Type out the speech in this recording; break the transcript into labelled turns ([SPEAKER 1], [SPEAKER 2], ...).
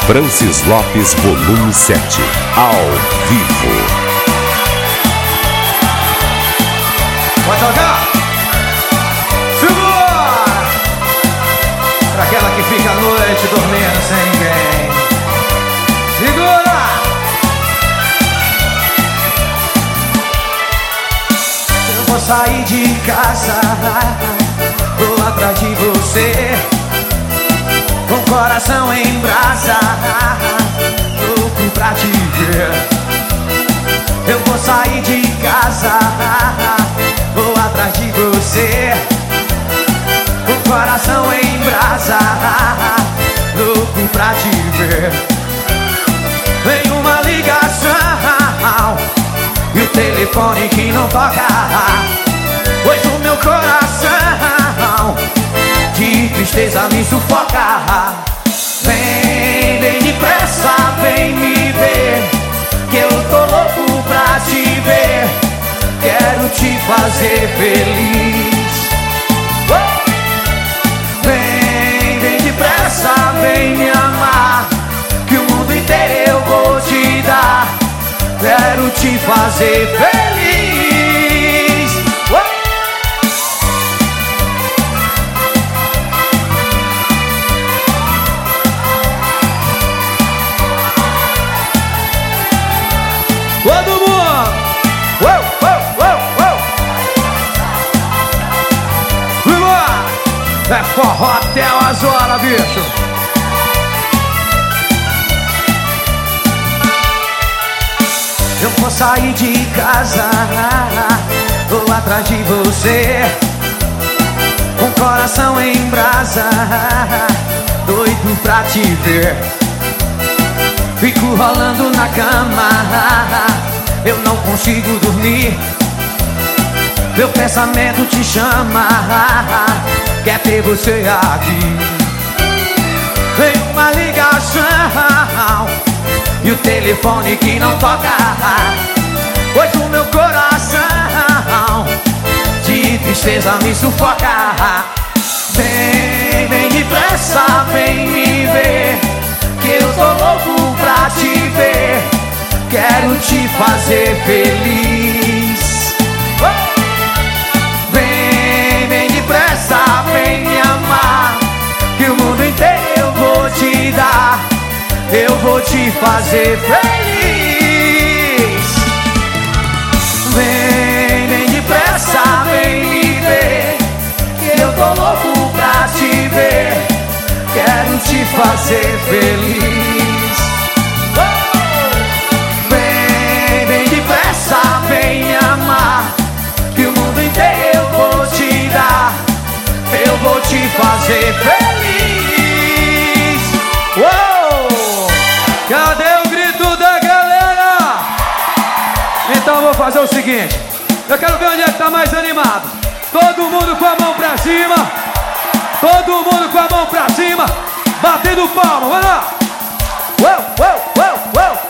[SPEAKER 1] Francis Lopes, volume 7, ao vivo.
[SPEAKER 2] Vai tocar? Segura! Pra aquela que fica à noite dormindo sem ninguém. Segura! Eu vou sair de casa, vou atrás de você, com coração em brasa, louco pra te ver. Eu vou sair de casa, vou atrás de você, com coração em brasa, louco pra te ver. Vem uma ligação e o telefone que não toca, pois o meu coração de tristeza me sufoca. Vem depressa, vem me ver, que eu tô louco pra te ver. Quero te fazer feliz. Vem depressa, vem me amar, que o mundo inteiro eu vou te dar. Quero te fazer feliz. Todo mundo! Uou, uou, uou, uou! Vamos! É forró até umas horas, bicho! Eu vou sair de casa, vou atrás de você, com coração em brasa, doido pra te ver. Fico rolando na cama, eu não consigo dormir. Meu pensamento te chama, quer ter você aqui. Vem uma ligação e o telefone que não toca, pois o meu coração de tristeza me sufoca. Vem depressa, vem me ver, que eu tô louco pra te ver. Quero te fazer feliz. Vem depressa, vem me amar, que o mundo inteiro eu vou te dar. Eu vou te fazer feliz. Vem depressa, vem me ver, que eu tô louco pra te ver. Quero te fazer feliz. Vem depressa, vem me amar, que o mundo inteiro eu vou te dar. Eu vou te fazer feliz. Uou! Cadê o grito da galera? Então eu vou fazer o seguinte, eu quero ver onde é que tá mais animado. Todo mundo com a mão pra cima. Todo mundo com a mão pra cima, batendo palma, vai lá! Uou, uou, uou, uou!